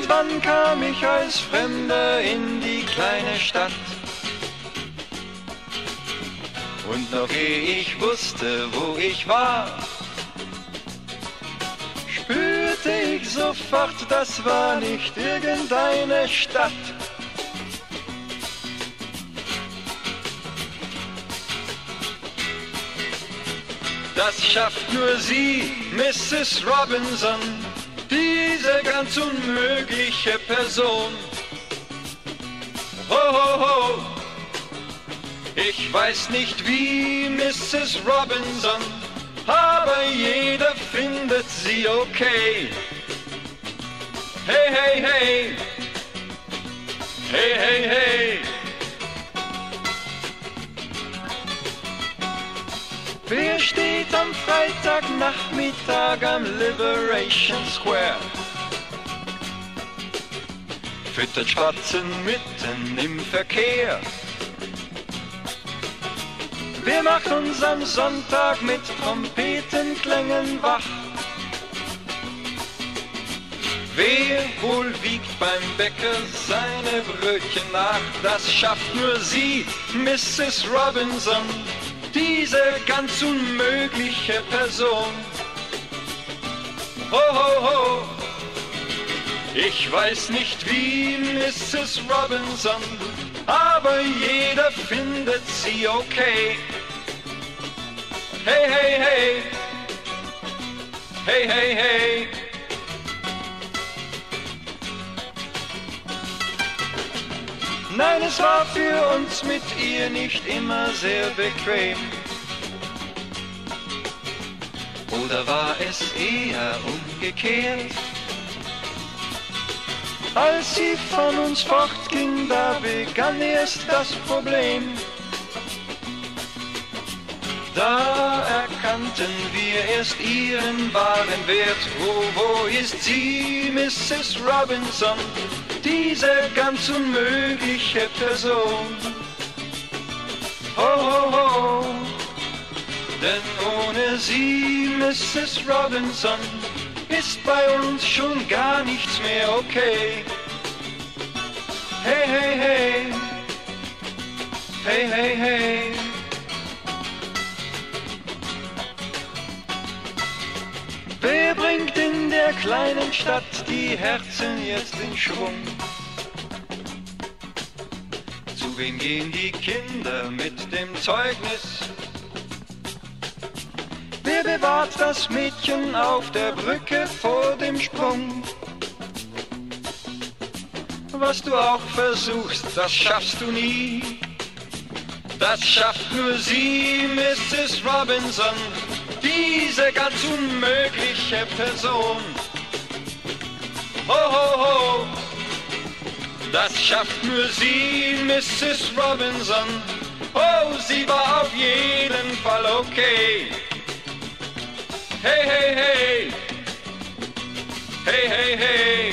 Irgendwann kam ich als Fremder in die kleine Stadt. Und noch ehe ich wusste, wo ich war, spürte ich sofort, das war nicht irgendeine Stadt. Das schafft nur sie, Mrs. Robinson, diese ganz unmögliche Person. Ho, ho, ho! Ich weiß nicht wie, Mrs. Robinson, aber jeder findet sie okay. Hey, hey, hey! Hey, hey, hey! Wer steht am Freitagnachmittag am Liberation Square? Füttert Spatzen mitten im Verkehr. Wer macht uns am Sonntag mit Trompetenklängen wach? Wer wohl wiegt beim Bäcker seine Brötchen nach? Das schafft nur sie, Mrs. Robinson, diese ganz unmögliche Person. Ho, ho, ho! Ich weiß nicht wie, Mrs. Robinson, aber jeder findet sie okay. Hey, hey, hey! Hey, hey, hey! Nein, es war für uns mit ihr nicht immer sehr bequem. Oder war es eher umgekehrt? Als sie von uns fortging, da begann erst das Problem. Da erkannten wir erst ihren wahren Wert. Wo ist sie, Mrs. Robinson, diese ganz unmögliche Person? Ho, ho, ho! Denn ohne sie, Mrs. Robinson, ist bei uns schon gar nichts mehr okay. Hey, hey, hey! Hey, hey, hey! Wer bringt in der kleinen Stadt die Herzen jetzt in Schwung? Zu wem gehen die Kinder mit dem Zeugnis? Wer bewahrt das Mädchen auf der Brücke vor dem Sprung? Was du auch versuchst, das schaffst du nie. Das schafft nur sie, Mrs. Robinson, diese ganz unmögliche Person. Ho, ho, ho! Das schafft nur sie, Mrs. Robinson. Oh, sie war auf jeden Fall okay. Hey, hey, hey! Hey, hey, hey!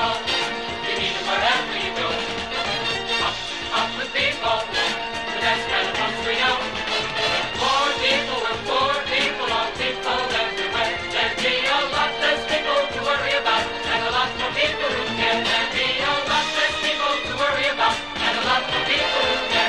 Up with people, to the sky. and the ones we know. Poor people are poor people, all people everywhere. There'd be a lot less people to worry about, and a lot more people who care. There'd be a lot less people to worry about, and a lot more people who care.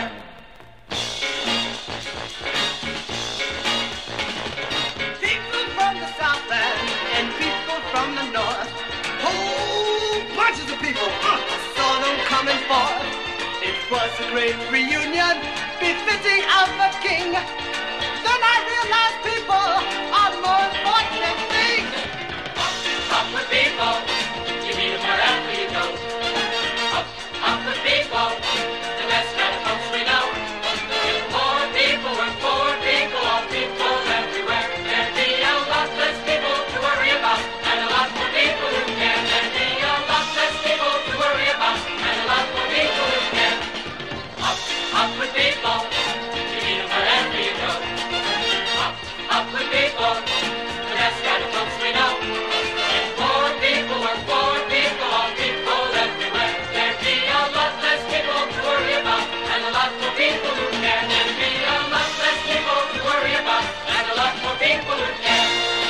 People from the Southland and people from the North, whole bunches of people, I saw them coming forth. It was a great reunion, befitting of a king. Then I realized people are more important than things. Up with people, you meet them wherever you go. Up with people, the best kind of folks we know. If poor people were poor people, all people everywhere, there'd be a lot less people to worry about, and a lot more people who care. There'd be a lot less people to worry about, and a lot more people who care. Up with people, you meet them wherever you go. Up with people, the best kind of folks we know. If poor people were poor people, all people everywhere, there'd be a lot less people to worry about, and a lot more people who care. There'd be a lot less people to worry about, and a lot more people who care.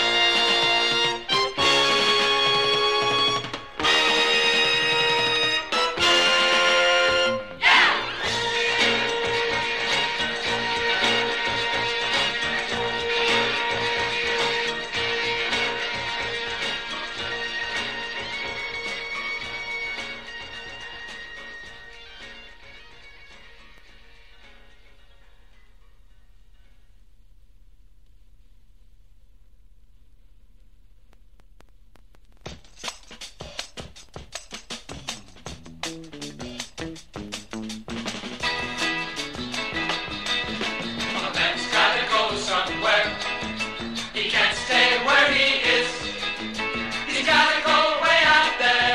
A man's gotta go somewhere. He can't stay where he is. He's gotta go way out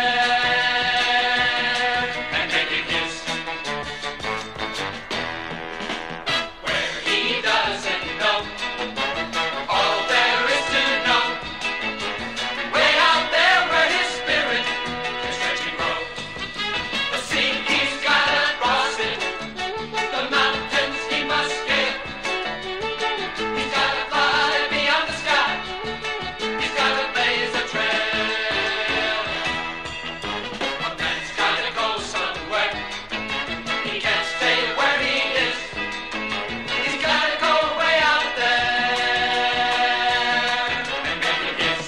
there and make it his. Where he doesn't know all there is to know. Way out there where his spirit can stretch and grow. The sea, he's gotta cross it. The mountains he must scale. He's gotta fly beyond the sky. He's gotta blaze a trail. A man's gotta go somewhere. He can't stay where he is. He's gotta go way out there and make it his.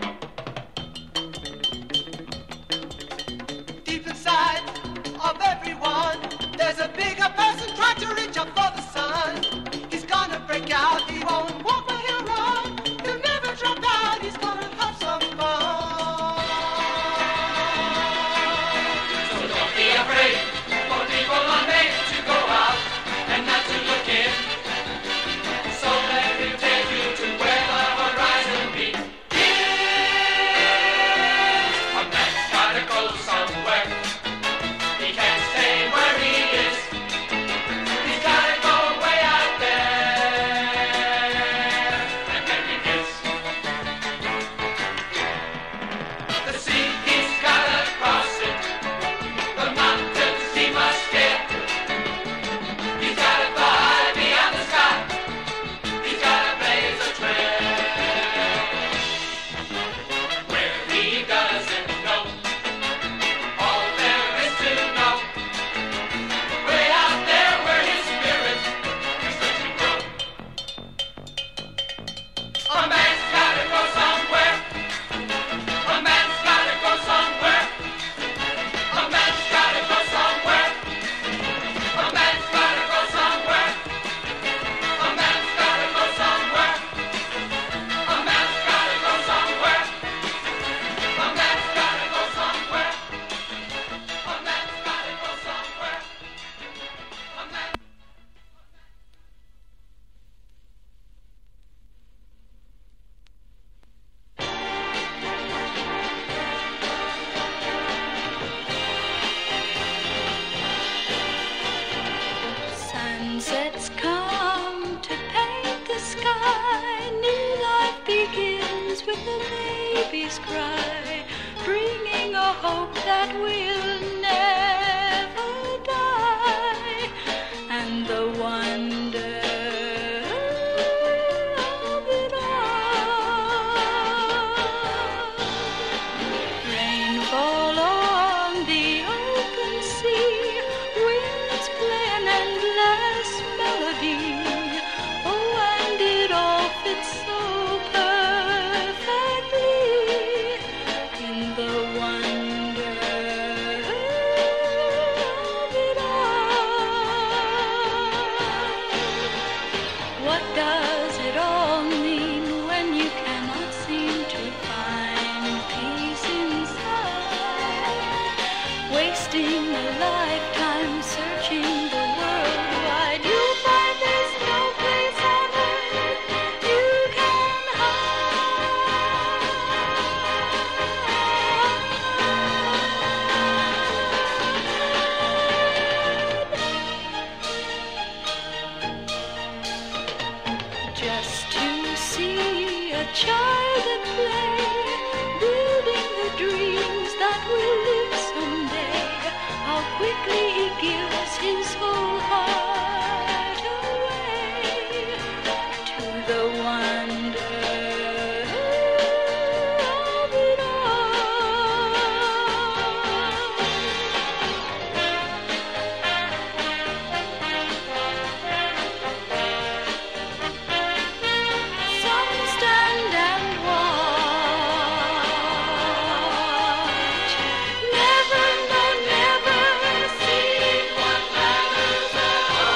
Deep inside of everyone, there's a bigger person trying to reach up for the sun. He's gonna break out, he won't walk but he'll run. He'll never drop out, he's gonna have some fun. So don't be afraid, for people are made to go out and not to look in. So let him take you to where the horizon begins. A man's gotta go somewhere. He can't stay where he is. He's gotta go way out there and make it his. The sea, he's gotta cross it. The mountains he must scale. He's gotta fly beyond the sky. He's gotta blaze a trail. Where he doesn't know all there is to know. Way out there where his spirit can stretch and grow. A man's gotta go somewhere. A man's gotta go somewhere. A man's gotta go somewhere. A man's gotta go somewhere. A man's gotta go somewhere. A man's gotta go somewhere. A man's gotta go somewhere. A man's gotta go somewhere. A man. Sunsets come to paint the sky. New life begins with a baby's cry, bringing a hope that will never die. And the one a child at play, building the dreams that will live someday. How quickly he gives his whole heart away to the wonder of it all. Some stand and watch, never know, never see what matters at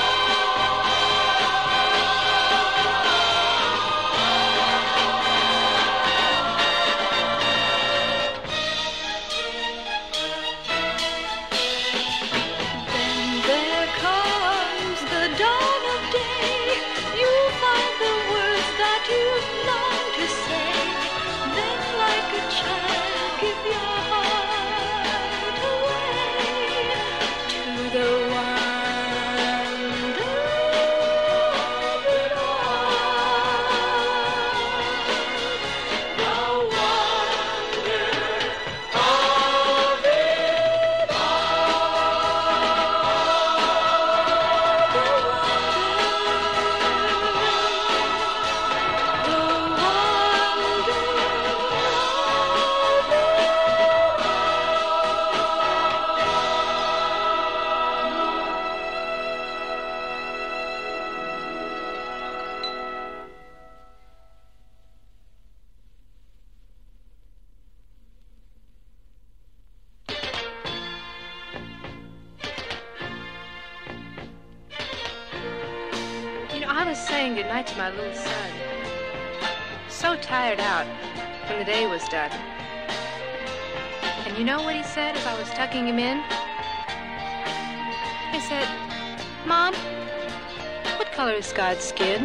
Then there comes the dawn of day. You find the words that you've longed to say. Then, like a child, give your heart away to the wonder of it all. The wonder of it You know, I was saying goodnight to my little son. So tired out when the day was done. And you know what he said as I was tucking him in? He said, "Mom, what color is God's skin?"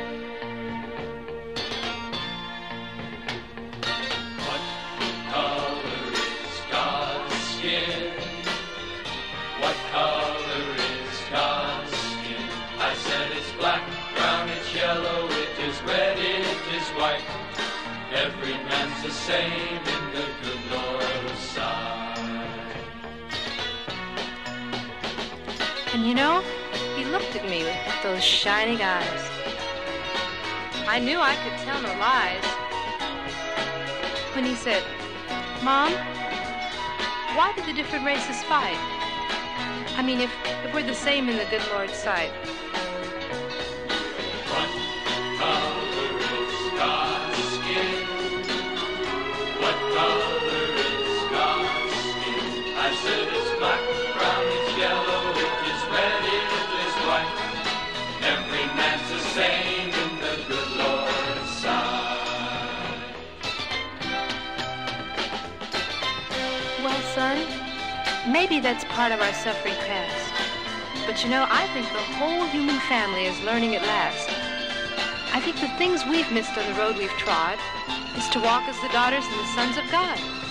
What color is God's skin? What color is God's skin? I said it's black, brown, it's yellow, it is red, it is white. Every man's the same in the good Lord's sight. And you know, he looked at me with those shining eyes. I knew I could tell no lies. When he said, "Mom, why do the different races fight? I mean, if we're the same in the good Lord's sight." What color is God's skin? What color is God's skin? I said it's black, brown, it's yellow, it is red, it is white. Every man's the same in the good Lord's sight. Well, son, maybe that's part of our suffering past. But you know, I think the whole human family is learning at last. I think the things we've missed on the road we've trod is to walk as the daughters and the sons of God.